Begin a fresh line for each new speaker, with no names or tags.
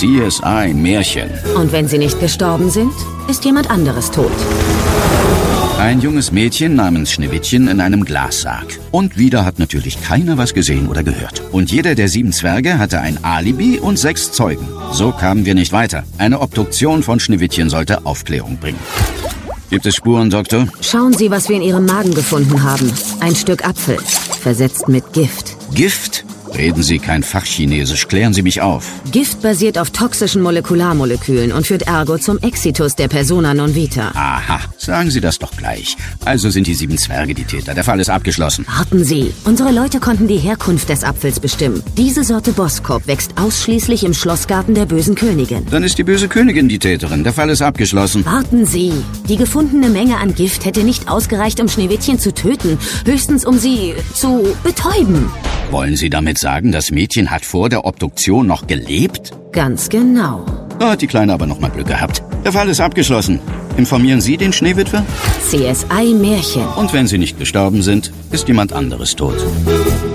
CSI Märchen.
Und wenn sie nicht gestorben sind, ist jemand anderes tot.
Ein junges Mädchen namens Schneewittchen in einem Glassarg. Und wieder hat natürlich keiner was gesehen oder gehört. Und jeder der 7 Zwerge hatte ein Alibi und 6 Zeugen. So kamen wir nicht weiter. Eine Obduktion von Schneewittchen sollte Aufklärung bringen. Gibt es Spuren, Doktor?
Schauen Sie, was wir in Ihrem Magen gefunden haben. Ein Stück Apfel, versetzt mit Gift.
Gift? Reden Sie kein Fachchinesisch, klären Sie mich auf.
Gift basiert auf toxischen Molekularmolekülen und führt ergo zum Exitus der Persona non vita.
Aha, sagen Sie das doch gleich. Also sind die 7 Zwerge die Täter. Der Fall ist abgeschlossen.
Warten Sie, unsere Leute konnten die Herkunft des Apfels bestimmen. Diese Sorte Boskop wächst ausschließlich im Schlossgarten der bösen Königin.
Dann ist die böse Königin die Täterin. Der Fall ist abgeschlossen.
Warten Sie, die gefundene Menge an Gift hätte nicht ausgereicht, um Schneewittchen zu töten. Höchstens, um sie zu betäuben.
Wollen Sie damit sagen, das Mädchen hat vor der Obduktion noch gelebt?
Ganz genau.
Da hat die Kleine aber noch mal Glück gehabt. Der Fall ist abgeschlossen. Informieren Sie den Schneewitwer?
CSI Märchen.
Und wenn Sie nicht gestorben sind, ist jemand anderes tot.